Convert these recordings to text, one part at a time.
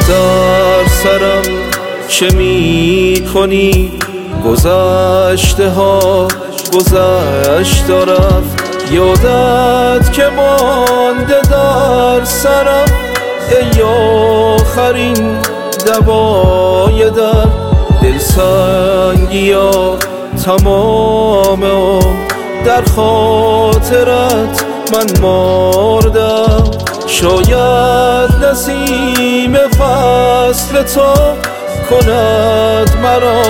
در سرم چه می کنی؟ گذشته ها گذشت و رفت، یادت که مانده در سرم. ای آخرین دوای در دلسنگی ها تمام در خاطرت من مردم. شاید نسیم فصل تو کند مرا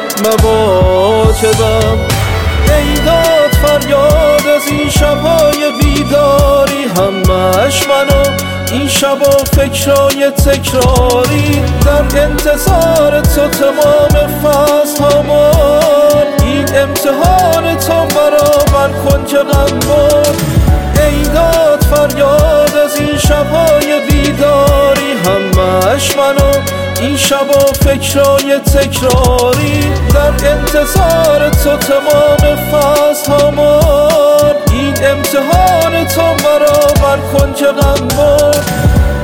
مواکبم. ای داد فریاد از این شبهای بیداری، همش منو این شبا فکرای تکراری، در انتظار تو تمام فصل هامان. این امتحان تو برابر کن که غم برد. ای داد فریاد از این شبهای بیداری، همش منو این شبا فکرای تکراری، در انتظار تو تمام فصل هامان. این امتحان تو برابر کن که غم برد.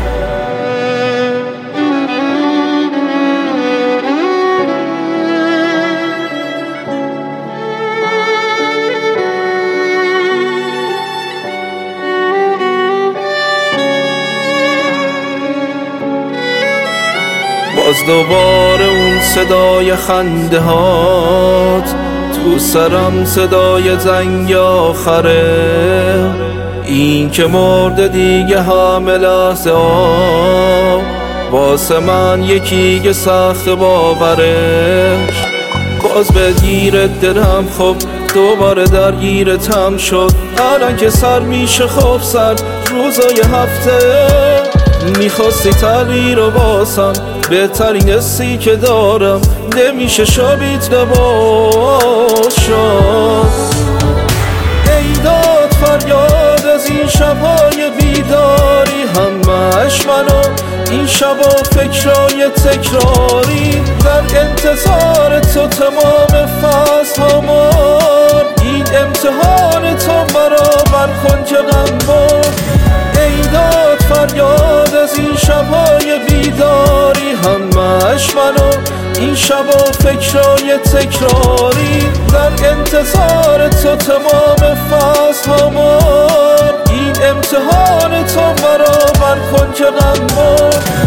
باز دوباره اون صدای خنده هات تو سرم، صدای زنگ آخره. این که مرده دیگه همه لحظه ها واسه من یکی که سخت باورش. باز بگیرت دلم، خب دوباره درگیرتم شد. الان که سر میشه خب سر روزای هفته، میخواستی تغییر رو باسم، بهترین حسی که دارم نمیشه شبیت نباشم. ای داد فریاد از این شبهای بیداری، همش منو این شبا فکرای تکراری، در انتظار تو تمام فصل هامان. این امتحان تو برابر کن که غم برد. ای داد فریاد از این شبهای بیداری، همش منو این شبا فکرای تکراری، در انتظار تو تمام فصل هامان. این امتحان تو برابر کن که غم برد.